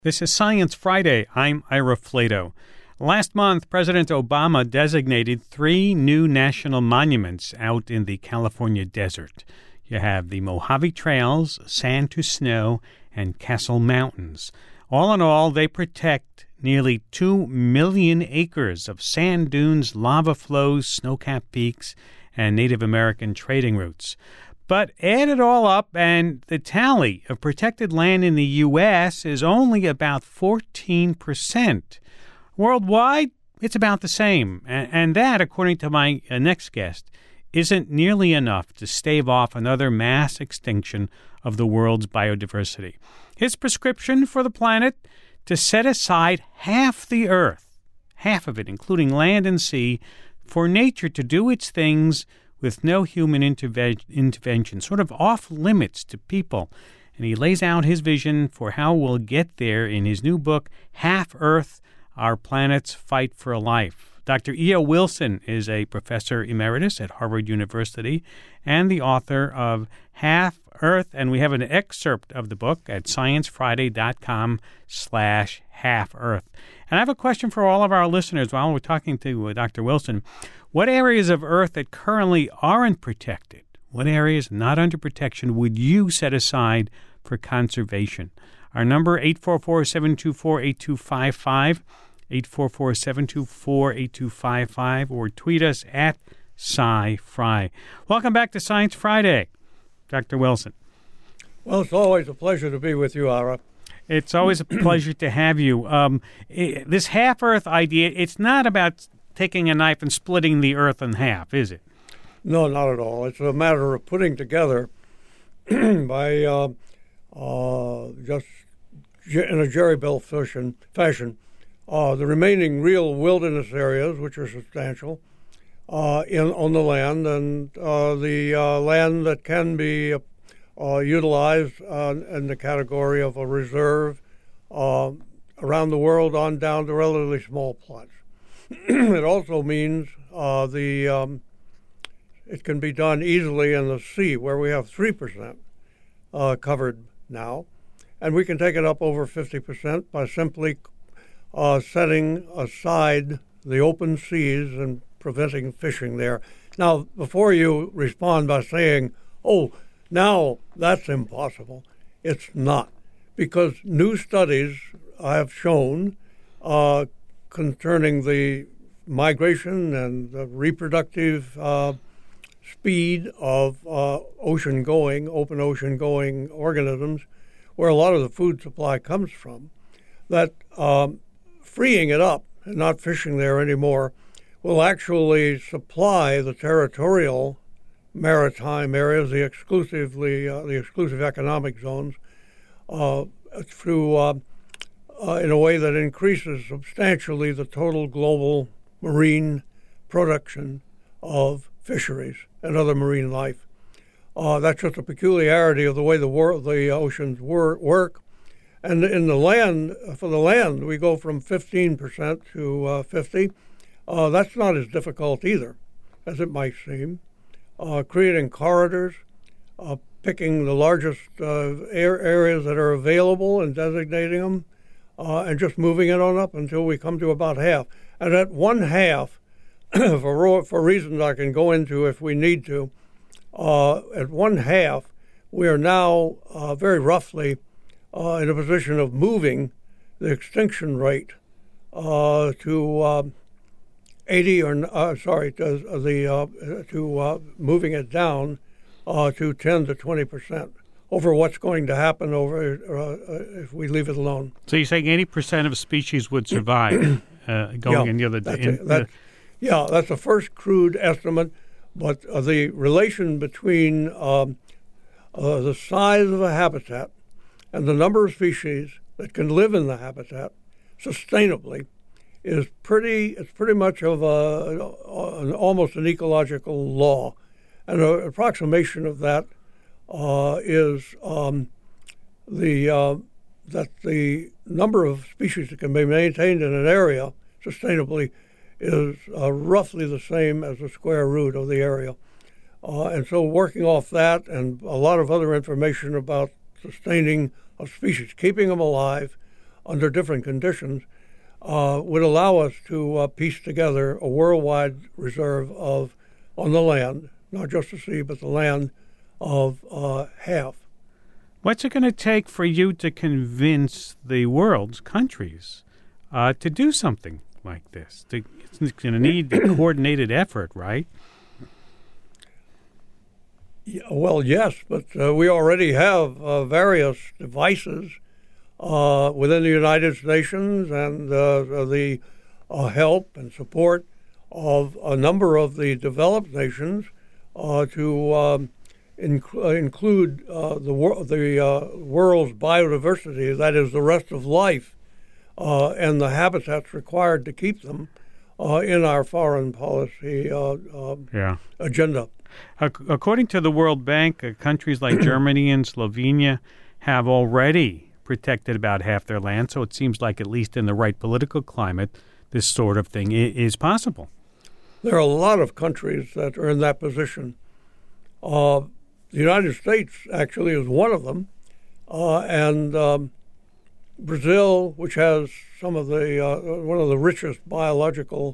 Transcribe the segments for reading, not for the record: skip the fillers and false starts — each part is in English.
This is Science Friday. I'm Ira Flato. Last month, President Obama designated 3 new national monuments out in the California desert. You have the Mojave Trails, Sand to Snow, and Castle Mountains. All in all, they protect nearly 2 million acres of sand dunes, lava flows, snow-capped peaks, and Native American trading routes. But add it all up, and the tally of protected land in the U.S. is only about 14%. Worldwide, it's about the same. And that, according to my next guest, isn't nearly enough to stave off another mass extinction of the world's biodiversity. His prescription for the planet? To set aside half the Earth, half of it, including land and sea, for nature to do its things with no human intervention, sort of off limits to people. And he lays out his vision for how we'll get there in his new book, Half Earth, Our Planet's Fight for Life. Dr. E.O. Wilson is a professor emeritus at Harvard University and the author of Half Earth, and we have an excerpt of the book at sciencefriday.com/half-earth. And I have a question for all of our listeners while we're talking to Dr. Wilson. What areas of Earth that currently aren't protected, what areas not under protection would you set aside for conservation? Our number, 844-724-8255, 844-724-8255, or tweet us at SciFri. Welcome back to Science Friday, Dr. Wilson. Well, it's always a pleasure to be with you, Ira. It's always a pleasure to have you. This half-Earth idea, it's not about taking a knife and splitting the Earth in half, is it? No, not at all. It's a matter of putting together by just in a Jerry Bell fashion, the remaining real wilderness areas, which are substantial, on the land, and the land that can be utilized in the category of a reserve around the world on down to relatively small plots. It also means it can be done easily in the sea, where we have 3% covered now, and we can take it up over 50% by simply setting aside the open seas and preventing fishing there. Now, before you respond by saying, "Oh, now that's impossible," it's not, because new studies have shown concerning the migration and the reproductive speed of open ocean-going organisms, where a lot of the food supply comes from, that freeing it up and not fishing there anymore will actually supply the territorial maritime areas, the exclusive economic zones, through in a way that increases substantially the total global marine production of fisheries and other marine life. That's just a peculiarity of the way the oceans work. And in the land, for the land, we go from 15% to 50%. That's not as difficult either, as it might seem. Creating corridors, picking the largest areas that are available and designating them, and just moving it on up until we come to about half. And at 1/2, for reasons I can go into if we need to, at 1/2, we are now very roughly in a position of moving the extinction rate to 80, moving it down to 10 to 20% over what's going to happen if we leave it alone. So you're saying 80% of species would survive going in the other day? Yeah, that's a first crude estimate, but the relation between the size of a habitat and the number of species that can live in the habitat sustainably is pretty much of almost an ecological law. And an approximation of that is that the number of species that can be maintained in an area sustainably is roughly the same as the square root of the area. And so working off that and a lot of other information about sustaining of species, keeping them alive, under different conditions, would allow us to piece together a worldwide reserve of, on the land, not just the sea, but the land, of half. What's it going to take for you to convince the world's countries to do something like this? It's going to need a coordinated effort, right? Yeah, well, yes, but we already have various devices within the United Nations and the help and support of a number of the developed nations to include the world's biodiversity, that is, the rest of life, and the habitats required to keep them in our foreign policy agenda. According to the World Bank, countries like Germany and Slovenia have already protected about half their land, so it seems like, at least in the right political climate, this sort of thing is possible. There are a lot of countries that are in that position. The United States actually is one of them, and Brazil, which has some of the one of the richest biological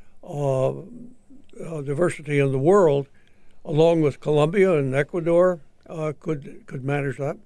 diversity in the world, along with Colombia and Ecuador, could manage that.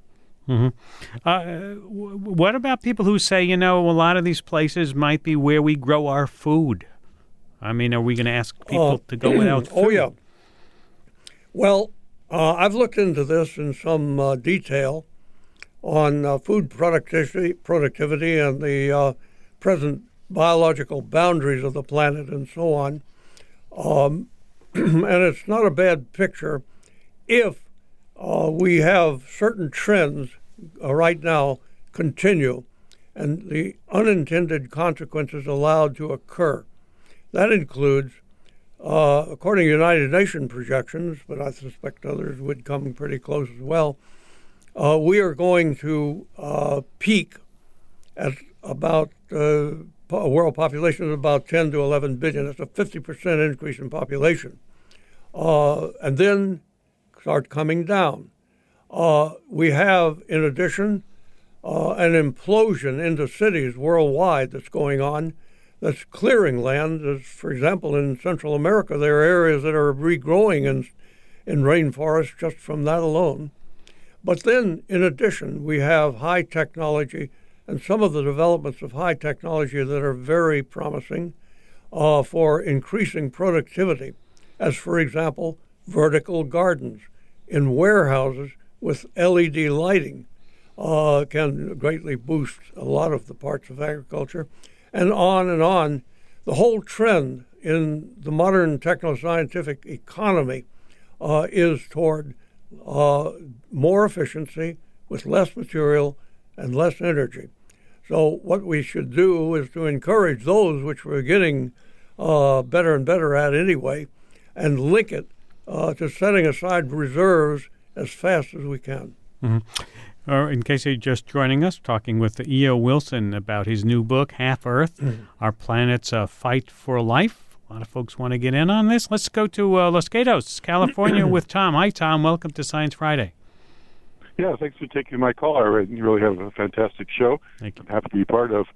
Mm-hmm. What about people who say, a lot of these places might be where we grow our food? I mean, are we going to ask people to go without food? Oh, yeah. Well, I've looked into this in some detail on food productivity and the present biological boundaries of the planet and so on. And it's not a bad picture if we have certain trends right now continue and the unintended consequences allowed to occur. That includes, according to United Nations projections, but I suspect others would come pretty close as well, we are going to peak at about a world population of about 10 to 11 billion. That's a 50% increase in population. And then start coming down. We have, in addition, an implosion into cities worldwide that's going on, that's clearing land. As, for example, in Central America, there are areas that are regrowing in rainforests just from that alone. But then, in addition, we have high technology and some of the developments of high technology that are very promising for increasing productivity, as, for example, vertical gardens in warehouses with LED lighting can greatly boost a lot of the parts of agriculture, and on and on. The whole trend in the modern techno-scientific economy is toward more efficiency with less material and less energy. So what we should do is to encourage those which we're getting better and better at anyway, and link it to setting aside reserves as fast as we can. Mm-hmm. In case you're just joining us, talking with E.O. Wilson about his new book, Half Earth, Our Planet's Fight for Life. A lot of folks want to get in on this. Let's go to Los Gatos, California with Tom. Hi, Tom. Welcome to Science Friday. Yeah, thanks for taking my call. You really have a fantastic show. Thank you. I'm happy to be part of.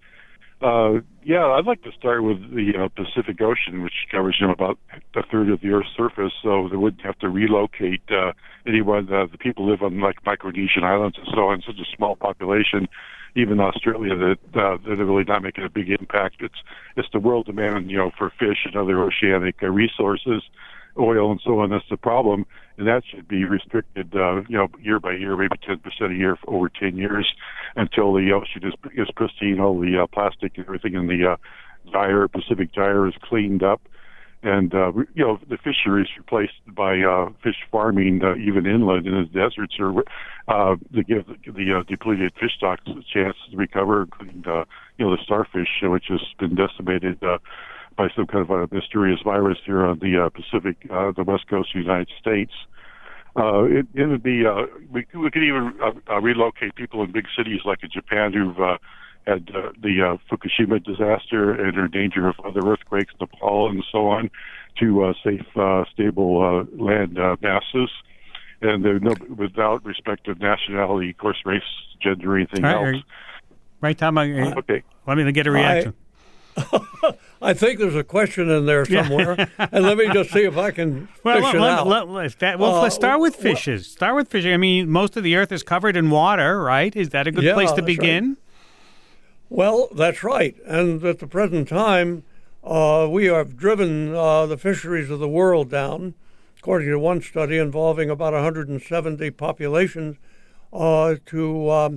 I'd like to start with the Pacific Ocean, which covers about a third of the Earth's surface, so they wouldn't have to relocate anyone. The people live on like Micronesian islands and so on, such a small population. Even Australia, that they're really not making a big impact. It's the world demand, for fish and other oceanic resources, oil and so on. That's the problem, and that should be restricted, year by year, maybe 10% a year for over 10 years, until the ocean is pristine. All the plastic and everything in the Pacific Gyre is cleaned up, and the fisheries replaced by fish farming, even inland in the deserts, or to give the depleted fish stocks a chance to recover, including the starfish, which has been decimated by some kind of a mysterious virus here on the Pacific, the west coast of the United States. It would be we could even relocate people in big cities like in Japan who've had the Fukushima disaster and are in danger of other earthquakes, Nepal, and so on, to safe, stable land masses. And they're without respect of nationality, of course, race, gender, anything else. Right, Tom? Okay. Let me get a reaction. I think there's a question in there somewhere, and let me just see if I can fish it out. Let's start with fishes. Start with fishing. I mean, most of the Earth is covered in water, right? Is that a good place to begin? Right. Well, that's right. And at the present time, we have driven the fisheries of the world down, according to one study involving about 170 populations, to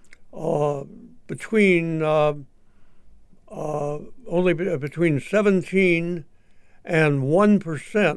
only between 17 and 1%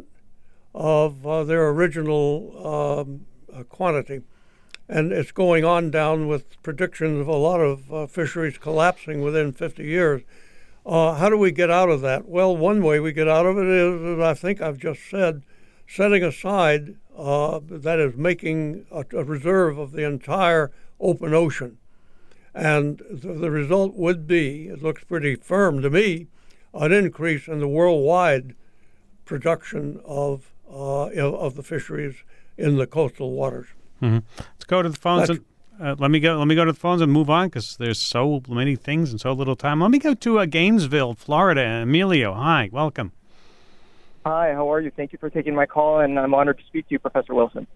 of their original quantity. And it's going on down with predictions of a lot of fisheries collapsing within 50 years. How do we get out of that? Well, one way we get out of it is, as I think I've just said, setting aside, that is making a reserve of the entire open ocean. And the result would be, it looks pretty firm to me, an increase in the worldwide production of the fisheries in the coastal waters. Mm-hmm. Let's go to the phones. Let me go to the phones and move on because there's so many things and so little time. Let me go to Gainesville, Florida. Emilio, hi, welcome. Hi, how are you? Thank you for taking my call, and I'm honored to speak to you, Professor Wilson.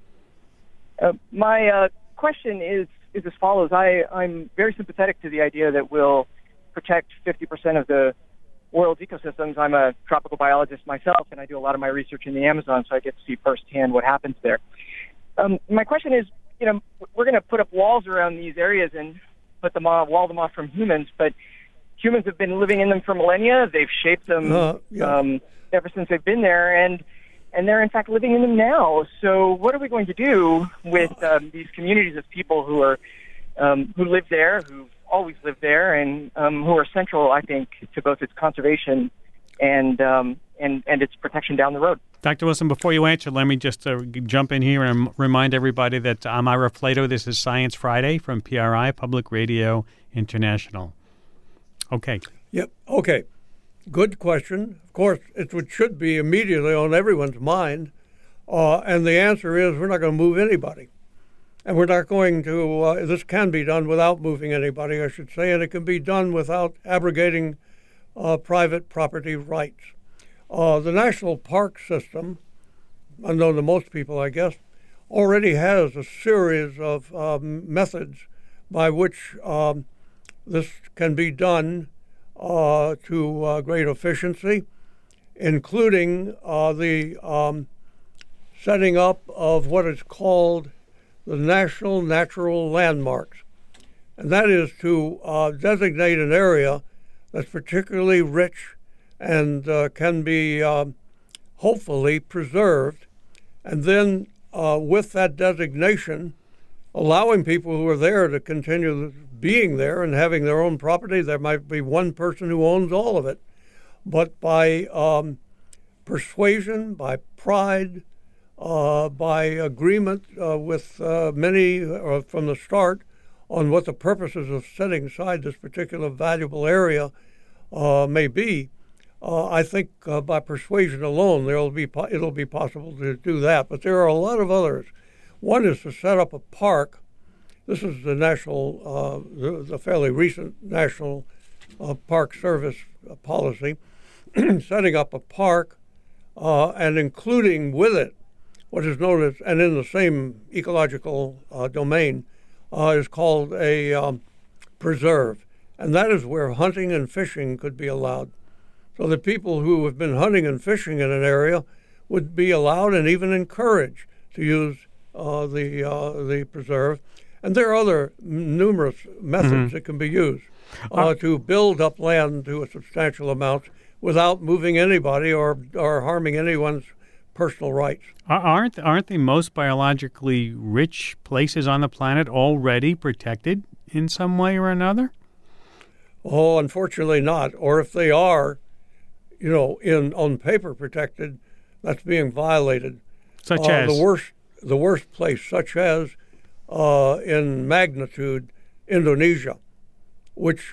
My question is as follows. I'm very sympathetic to the idea that we'll protect 50% of the world's ecosystems. I'm a tropical biologist myself, and I do a lot of my research in the Amazon, so I get to see firsthand what happens there. My question is, we're going to put up walls around these areas and wall them off from humans, but humans have been living in them for millennia. They've shaped them ever since they've been there, and they're in fact living in them now. So what are we going to do with these communities of people who live there, who've always lived there, and who are central, I think, to both its conservation and its protection down the road? Dr. Wilson, before you answer, let me just jump in here and remind everybody that I'm Ira Flato. This is Science Friday from PRI, Public Radio International. Okay. Yep. Okay. Good question. Of course, it should be immediately on everyone's mind. And the answer is we're not going to move anybody. And we're not going to, this can be done without moving anybody, I should say, and it can be done without abrogating private property rights. The National Park System, unknown to most people, I guess, already has a series of methods by which this can be done to great efficiency, including the setting up of what is called the National Natural Landmarks. And that is to designate an area that's particularly rich and can be hopefully preserved, and then with that designation, allowing people who are there to continue being there and having their own property. There might be one person who owns all of it, but by persuasion, by pride, by agreement with many from the start on what the purposes of setting aside this particular valuable area may be, I think by persuasion alone it'll be possible to do that. But there are a lot of others. One is to set up a park. This is the the fairly recent National Park Service policy, setting up a park and including with it what is known as, and in the same ecological domain, is called a preserve. And that is where hunting and fishing could be allowed. So the people who have been hunting and fishing in an area would be allowed and even encouraged to use the preserve. And there are other numerous methods that can be used to build up land to a substantial amount without moving anybody or harming anyone's personal rights. Aren't the most biologically rich places on the planet already protected in some way or another? Oh, unfortunately not. Or if they are, on paper protected, that's being violated. Such as? The worst place, such as in magnitude, Indonesia, which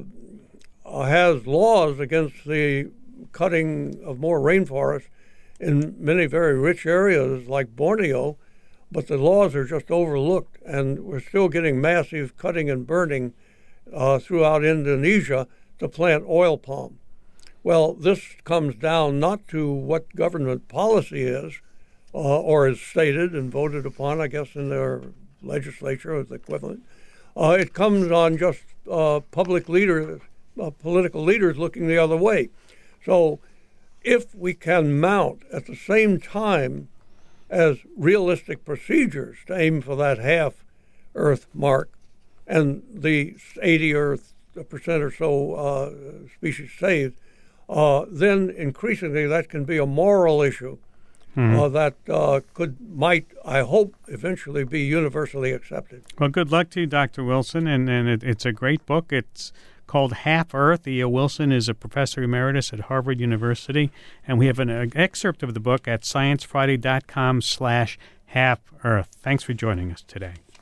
has laws against the cutting of more rainforest in many very rich areas like Borneo, but the laws are just overlooked, and we're still getting massive cutting and burning throughout Indonesia to plant oil palm. Well, this comes down not to what government policy is, or is stated and voted upon, I guess, in their legislature or the equivalent. It comes on just public leaders, political leaders looking the other way. So if we can mount at the same time as realistic procedures to aim for that half Earth mark and the 80% or so species saved, then increasingly that can be a moral issue that might, I hope, eventually be universally accepted. Well, good luck to you, Dr. Wilson, and it's a great book. It's called Half Earth. E.O. Wilson is a professor emeritus at Harvard University, and we have an excerpt of the book at sciencefriday.com/half-earth. Thanks for joining us today.